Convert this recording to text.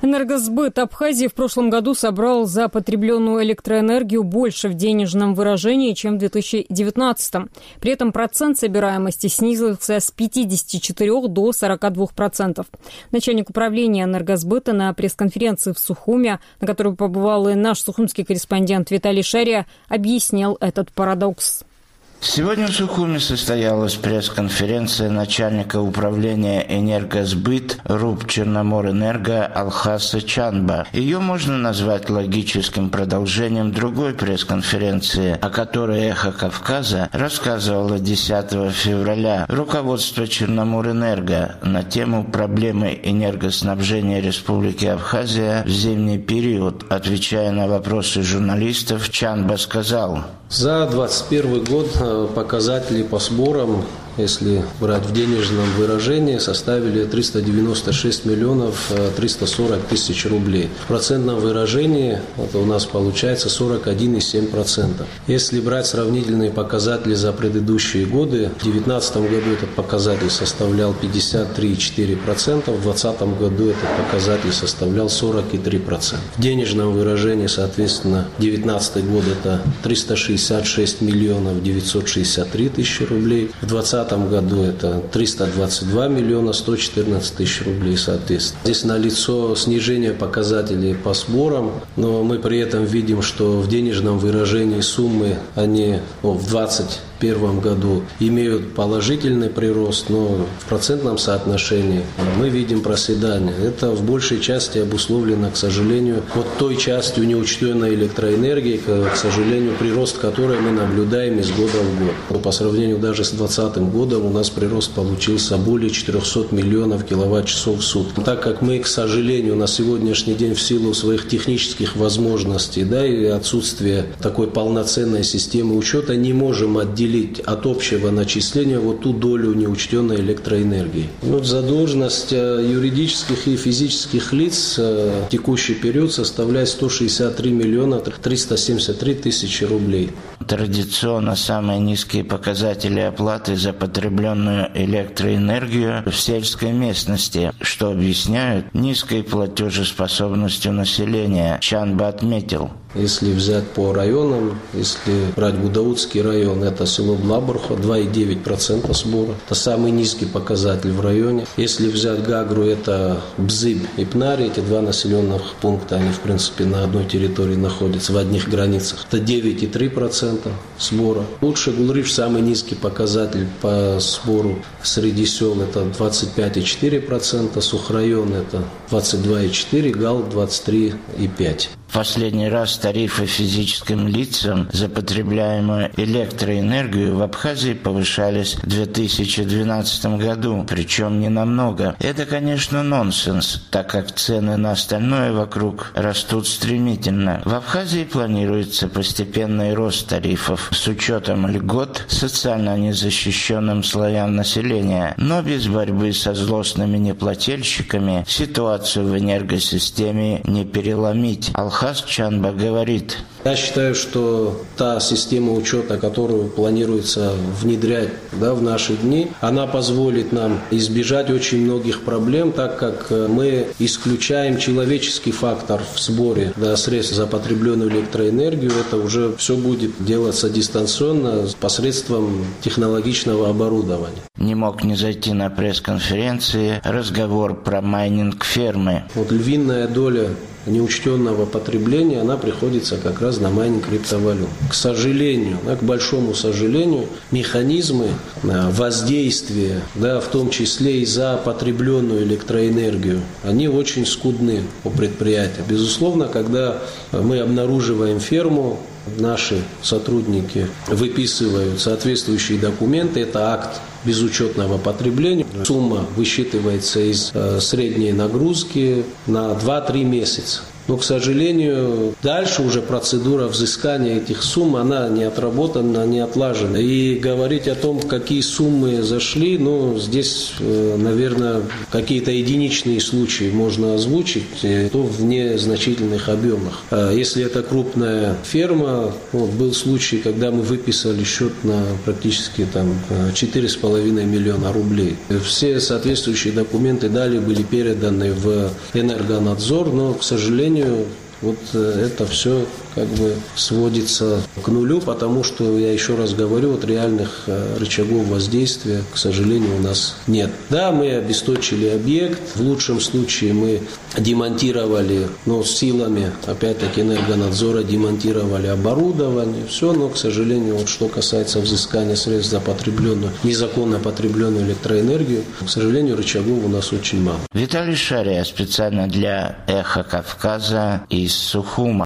Энергосбыт Абхазии в прошлом году собрал за потребленную электроэнергию больше в денежном выражении, чем в 2019. При этом процент собираемости снизился с 54 до 42%. Начальник управления энергосбыта на пресс-конференции в Сухуме, на которой побывал и наш сухумский корреспондент Виталий Шария, объяснил этот парадокс. Сегодня в Сухуме состоялась пресс-конференция начальника управления «Энергосбыт» РУП «Черноморэнерго» Алхаса Чанба. Ее можно назвать логическим продолжением другой пресс-конференции, о которой «Эхо Кавказа» рассказывало 10 февраля руководство «Черноморэнерго» на тему проблемы энергоснабжения Республики Абхазия в зимний период. Отвечая на вопросы журналистов, Чанба сказал: За 2021 год показатели по сборам, если брать в денежном выражении, составили 396 миллионов 340 тысяч рублей. В процентном выражении это у нас получается 41,7%. Если брать сравнительные показатели за предыдущие годы, в 2019 году этот показатель составлял 53,4%, в 2020 году этот показатель составлял 43%. В денежном выражении, соответственно, 2019 год это 366 миллионов 963 тысячи рублей, в 2020 году это 322 миллиона 114 тысяч рублей, соответственно. Здесь налицо снижение показателей по сборам, но мы при этом видим, что в денежном выражении суммы они в 2021 году имеют положительный прирост, но в процентном соотношении мы видим проседание. Это в большей части обусловлено, к сожалению, вот той частью неучтенной электроэнергии, к сожалению, прирост которой мы наблюдаем из года в год. По сравнению даже с 2020 годом у нас прирост получился более 400 миллионов киловатт-часов в сутки. Так как мы, к сожалению, на сегодняшний день в силу своих технических возможностей, и отсутствия такой полноценной системы учета не можем отделить от общего начисления вот ту долю неучтенной электроэнергии. Задолженность юридических и физических лиц в текущий период составляет 163 миллиона 373 тысячи рублей. Традиционно самые низкие показатели оплаты за потребленную электроэнергию в сельской местности, что объясняют низкой платежеспособностью населения. Чанба отметил: если взять по районам, если брать Гудаутский район, это село Блабурха, 2,9% сбора. Это самый низкий показатель в районе. Если взять Гагру, это Бзыб и Пнари, эти два населенных пункта, они в принципе на одной территории находятся, в одних границах. Это 9,3% сбора. Лучше Гулриш, самый низкий показатель по сбору среди сел, это 25,4%, Сухрайон это 22,4%, Гал 23,5%. В последний раз тарифы физическим лицам за потребляемую электроэнергию в Абхазии повышались в 2012 году, причем не намного. Это, конечно, нонсенс, так как цены на остальное вокруг растут стремительно. В Абхазии планируется постепенный рост тарифов с учетом льгот социально незащищенным слоям населения, но без борьбы со злостными неплательщиками ситуацию в энергосистеме не переломить. Алхас Чанба говорит: я считаю, что та система учета, которую планируется внедрять в наши дни, она позволит нам избежать очень многих проблем, так как мы исключаем человеческий фактор в сборе средств за потребленную электроэнергию. Это уже все будет делаться дистанционно посредством технологичного оборудования. Не мог не зайти на пресс-конференции разговор про майнинг фермы. Львиная доля неучтенного потребления, она приходится как раз на майнинг криптовалют. К сожалению, к большому сожалению, механизмы воздействия, в том числе и за потребленную электроэнергию, они очень скудны у предприятия. Безусловно, когда мы обнаруживаем ферму, наши сотрудники выписывают соответствующие документы, это акт безучетного потребления. Сумма высчитывается из средней нагрузки на 2-3 месяца. Но, к сожалению, дальше уже процедура взыскания этих сумм, она не отработана, не отлажена. И говорить о том, какие суммы зашли, здесь, наверное, какие-то единичные случаи можно озвучить, то в незначительных объемах. Если это крупная ферма, был случай, когда мы выписали счет на практически 4,5 миллиона рублей. Все соответствующие документы далее были переданы в Энергонадзор, но, к сожалению, это все сводится к нулю, потому что, я еще раз говорю, реальных рычагов воздействия, к сожалению, у нас нет. Да, мы обесточили объект, в лучшем случае мы демонтировали, силами, опять-таки, Энергонадзора демонтировали оборудование, все, но, к сожалению, что касается взыскания средств за потребленную, незаконно потребленную электроэнергию, к сожалению, рычагов у нас очень мало. Виталий Шария специально для «Эхо Кавказа» из Сухума.